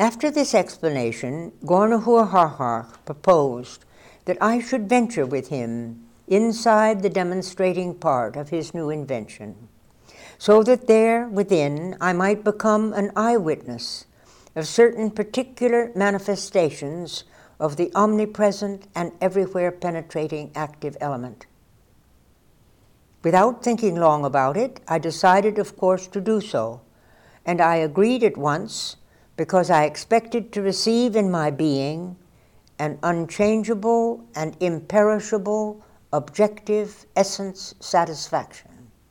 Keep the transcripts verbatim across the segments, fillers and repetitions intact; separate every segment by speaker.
Speaker 1: After this explanation, Gornahur-Harhach proposed that I should venture with him inside the demonstrating part of his new invention, so that there within I might become an eyewitness of certain particular manifestations of the omnipresent and everywhere penetrating active element. Without thinking long about it, I decided, of course, to do so, and I agreed at once because I expected to receive in my being an unchangeable and imperishable objective essence satisfaction.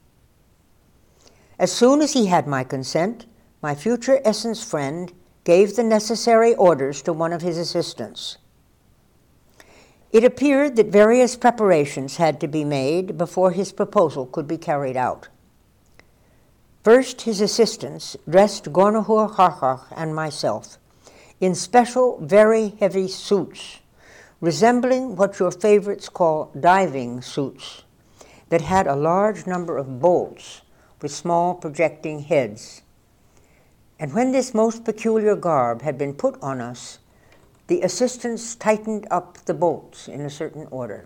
Speaker 1: As soon as he had my consent, my future essence friend gave the necessary orders to one of his assistants. It appeared that various preparations had to be made before his proposal could be carried out. First, his assistants dressed Gornahur-Harhach and myself in special, very heavy suits, resembling what your favorites call diving suits, that had a large number of bolts with small projecting heads. And when this most peculiar garb had been put on us, the assistants tightened up the bolts in a certain order.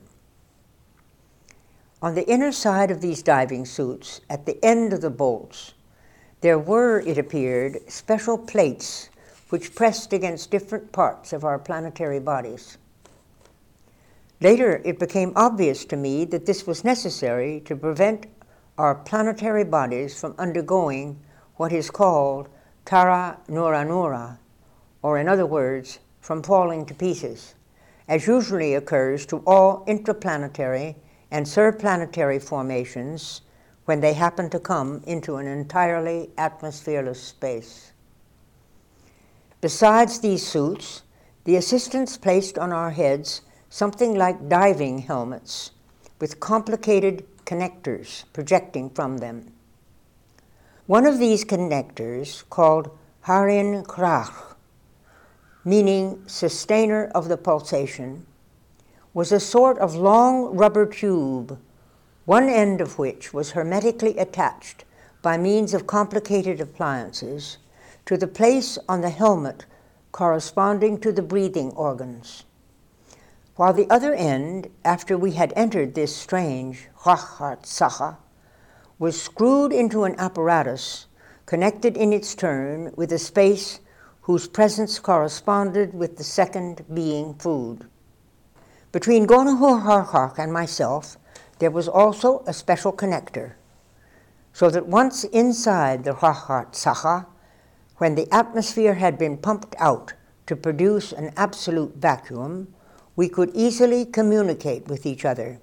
Speaker 1: On the inner side of these diving suits, at the end of the bolts, there were, it appeared, special plates which pressed against different parts of our planetary bodies. Later, it became obvious to me that this was necessary to prevent our planetary bodies from undergoing what is called Tara Nura Nura, or in other words, from falling to pieces, as usually occurs to all intraplanetary and surplanetary formations when they happen to come into an entirely atmosphereless space. Besides these suits, the assistants placed on our heads something like diving helmets with complicated connectors projecting from them. One of these connectors, called Harin Krach, meaning sustainer of the pulsation, was a sort of long rubber tube, one end of which was hermetically attached by means of complicated appliances to the place on the helmet corresponding to the breathing organs, while the other end, after we had entered this strange Rachart-Sacha, was screwed into an apparatus connected in its turn with a space whose presence corresponded with the second being food. Between Gornahur-Harhach and myself, there was also a special connector, so that once inside the Rachart-Sacha, when the atmosphere had been pumped out to produce an absolute vacuum, we could easily communicate with each other.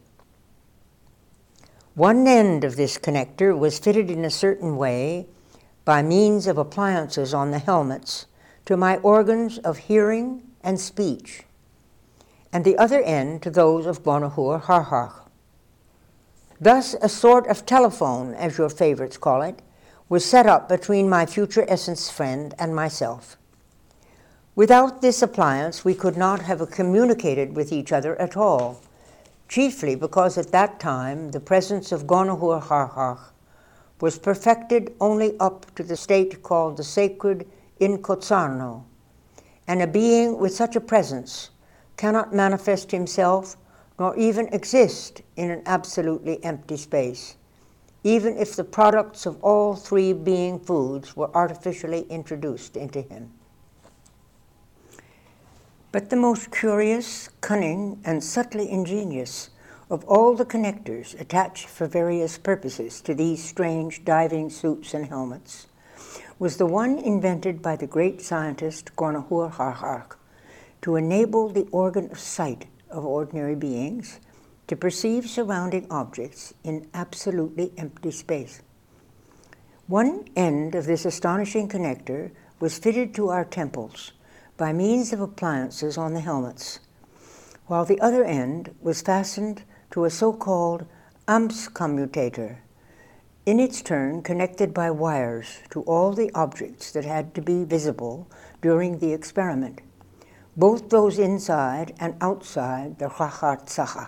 Speaker 1: One end of this connector was fitted in a certain way by means of appliances on the helmets to my organs of hearing and speech, and the other end to those of Gornahur-Harhach. Thus, a sort of telephone, as your favorites call it, was set up between my future essence friend and myself. Without this appliance, we could not have communicated with each other at all, chiefly because at that time the presence of Gornahur-Harhach was perfected only up to the state called the sacred Inkotsarno, and a being with such a presence cannot manifest himself nor even exist in an absolutely empty space, even if the products of all three being foods were artificially introduced into him. But the most curious, cunning, and subtly ingenious of all the connectors attached for various purposes to these strange diving suits and helmets was the one invented by the great scientist Gornahur-Harhach to enable the organ of sight of ordinary beings to perceive surrounding objects in absolutely empty space. One end of this astonishing connector was fitted to our temples by means of appliances on the helmets, while the other end was fastened to a so-called Amps commutator, in its turn connected by wires to all the objects that had to be visible during the experiment, both those inside and outside the Rachart-Sacha.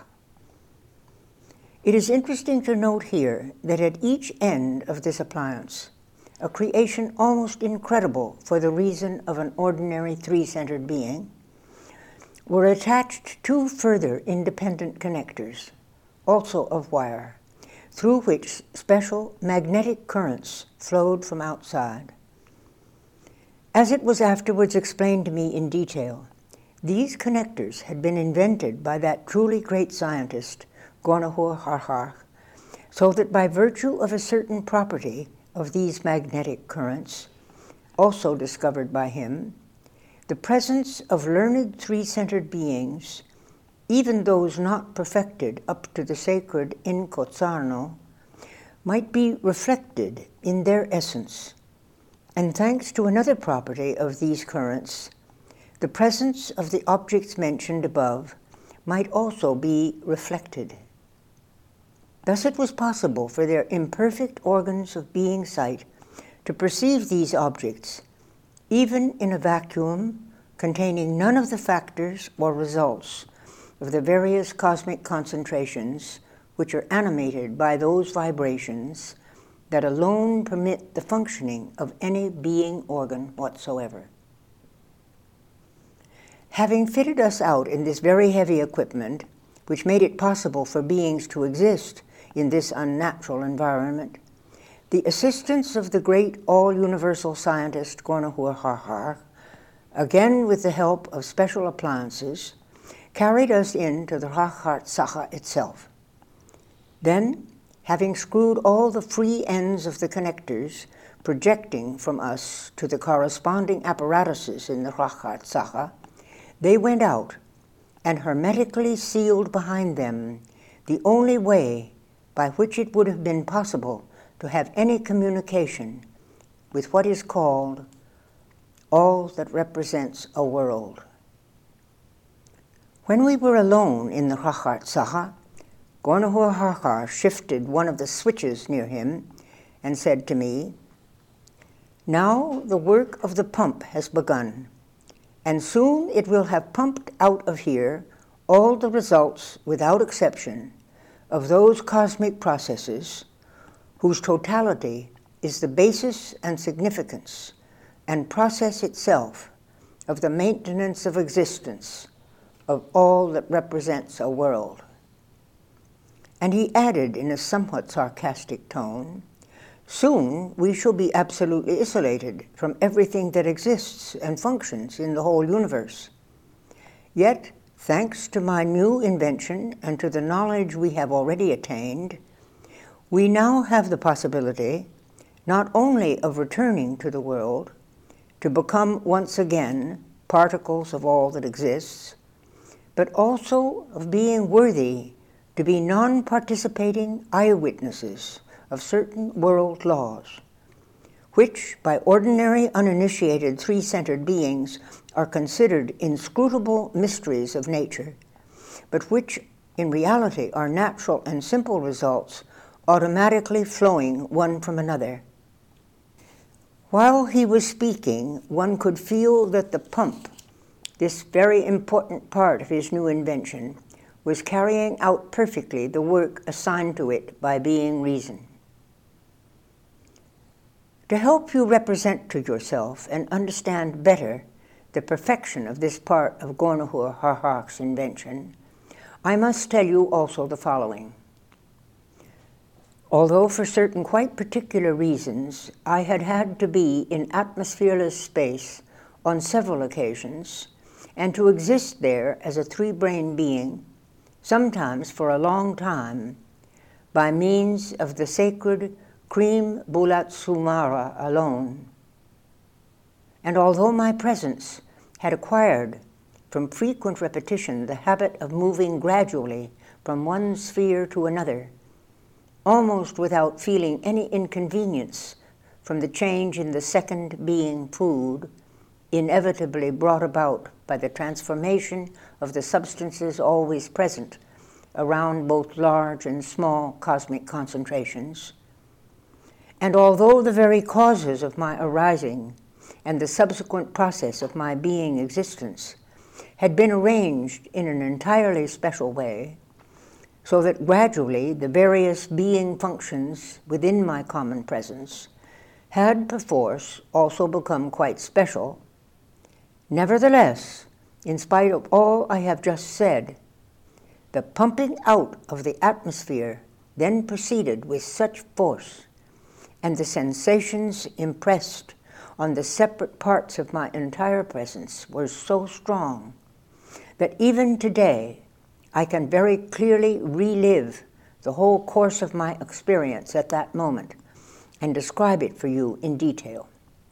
Speaker 1: It is interesting to note here that at each end of this appliance a creation almost incredible for the reason of an ordinary three-centered being, were attached two further independent connectors, also of wire, through which special magnetic currents flowed from outside. As it was afterwards explained to me in detail, these connectors had been invented by that truly great scientist, Gornahur Harhach, so that by virtue of a certain property of these magnetic currents, also discovered by him, the presence of learned three-centered beings, even those not perfected up to the sacred Inkotsarno, might be reflected in their essence. And thanks to another property of these currents, the presence of the objects mentioned above might also be reflected. Thus it was possible for their imperfect organs of being sight to perceive these objects, even in a vacuum containing none of the factors or results of the various cosmic concentrations which are animated by those vibrations that alone permit the functioning of any being organ whatsoever. Having fitted us out in this very heavy equipment, which made it possible for beings to exist in this unnatural environment, the assistance of the great all-universal scientist Gornahur Harhach, again with the help of special appliances, carried us into the Rakhat Saha itself. Then, having screwed all the free ends of the connectors projecting from us to the corresponding apparatuses in the Rakhat Saha, they went out and hermetically sealed behind them the only way by which it would have been possible to have any communication with what is called all that represents a world. When we were alone in the Rakhat Saha, Gornahur Harhach shifted one of the switches near him and said to me, "Now the work of the pump has begun, and soon it will have pumped out of here all the results, without exception, of those cosmic processes whose totality is the basis and significance and process itself of the maintenance of existence of all that represents a world." And he added in a somewhat sarcastic tone, "Soon we shall be absolutely isolated from everything that exists and functions in the whole universe. Yet, thanks to my new invention and to the knowledge we have already attained, we now have the possibility not only of returning to the world, to become once again particles of all that exists, but also of being worthy to be non-participating eyewitnesses of certain world laws, which by ordinary uninitiated three-centered beings are considered inscrutable mysteries of nature, but which in reality are natural and simple results automatically flowing one from another." While he was speaking, one could feel that the pump, this very important part of his new invention, was carrying out perfectly the work assigned to it by being reason. To help you represent to yourself and understand better the perfection of this part of Gornahur Harhach's invention, I must tell you also the following. Although for certain quite particular reasons I had had to be in atmosphereless space on several occasions, and to exist there as a three-brained being, sometimes for a long time, by means of the sacred Krim Bulat Sumara alone. And although my presence had acquired from frequent repetition the habit of moving gradually from one sphere to another, almost without feeling any inconvenience from the change in the second being food, inevitably brought about by the transformation of the substances always present around both large and small cosmic concentrations. And although the very causes of my arising and the subsequent process of my being existence had been arranged in an entirely special way, so that gradually the various being functions within my common presence had perforce also become quite special. Nevertheless, in spite of all I have just said, the pumping out of the atmosphere then proceeded with such force, and the sensations impressed on the separate parts of my entire presence were so strong that even today I can very clearly relive the whole course of my experience at that moment and describe it for you in detail.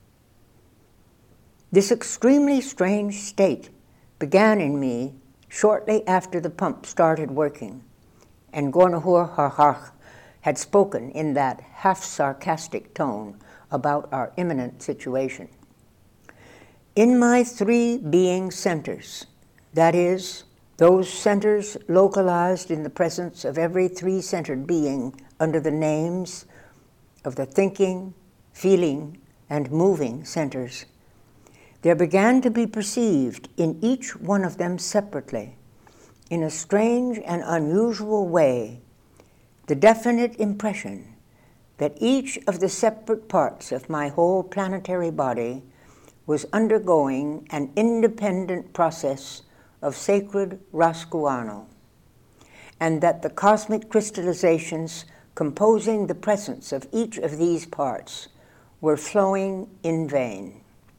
Speaker 1: This extremely strange state began in me shortly after the pump started working, and Gornahur Harhach had spoken in that half-sarcastic tone about our imminent situation. In my three being centers, that is, those centers localized in the presence of every three-centered being under the names of the thinking, feeling, and moving centers, there began to be perceived in each one of them separately, in a strange and unusual way, the definite impression that each of the separate parts of my whole planetary body was undergoing an independent process of sacred raskuano, and that the cosmic crystallizations composing the presence of each of these parts were flowing in vain.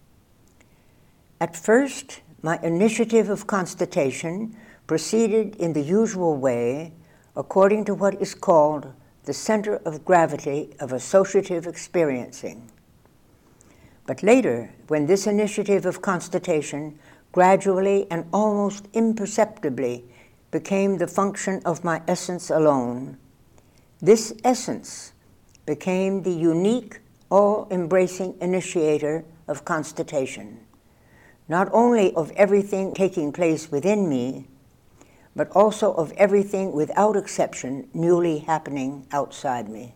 Speaker 1: At first, my initiative of constatation proceeded in the usual way, according to what is called the center of gravity of associative experiencing. But later, when this initiative of constatation gradually and almost imperceptibly became the function of my essence alone, this essence became the unique, all-embracing initiator of constatation, not only of everything taking place within me, but also of everything without exception newly happening outside me.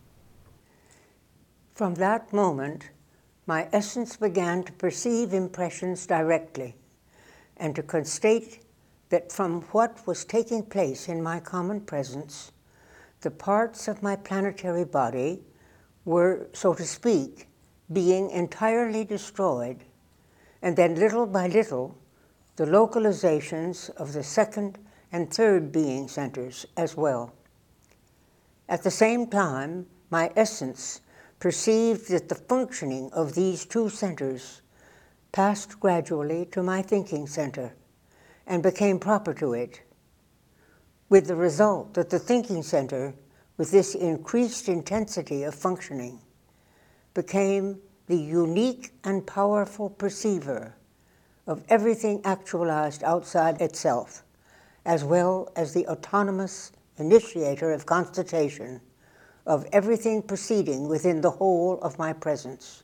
Speaker 1: From that moment, my essence began to perceive impressions directly, and to constate that from what was taking place in my common presence, the parts of my planetary body were, so to speak, being entirely destroyed, and then little by little, the localizations of the second and third being centers as well. At the same time, my essence perceived that the functioning of these two centers passed gradually to my thinking center and became proper to it, with the result that the thinking center, with this increased intensity of functioning, became the unique and powerful perceiver of everything actualized outside itself, as well as the autonomous initiator of constatation of everything proceeding within the whole of my presence.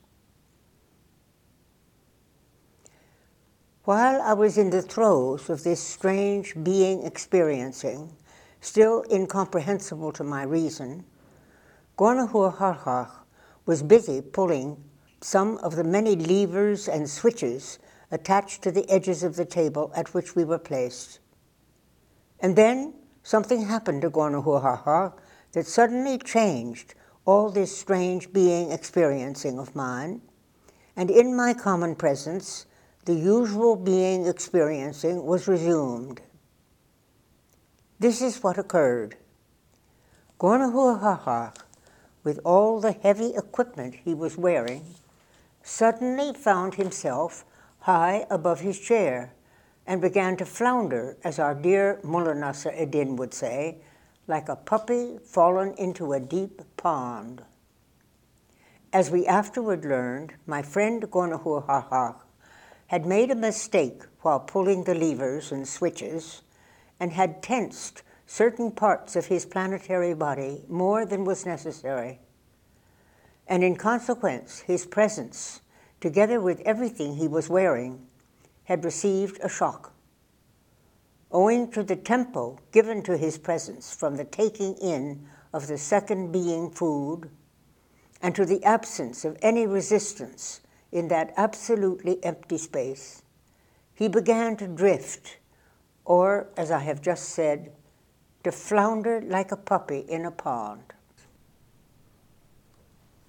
Speaker 1: While I was in the throes of this strange being experiencing, still incomprehensible to my reason, Gornahur Harhach was busy pulling some of the many levers and switches attached to the edges of the table at which we were placed. And then something happened to Gornahur Harhach that suddenly changed all this strange being experiencing of mine, and in my common presence, the usual being experiencing was resumed. This is what occurred. Gornahur Harhach, with all the heavy equipment he was wearing, suddenly found himself high above his chair and began to flounder, as our dear Mullah Nasser Eddin would say, like a puppy fallen into a deep pond. As we afterward learned, my friend Gornahur Harhach had made a mistake while pulling the levers and switches, and had tensed certain parts of his planetary body more than was necessary. And in consequence, his presence, together with everything he was wearing, had received a shock. Owing to the tempo given to his presence from the taking in of the second being food, and to the absence of any resistance in that absolutely empty space, he began to drift, or, as I have just said, to flounder like a puppy in a pond.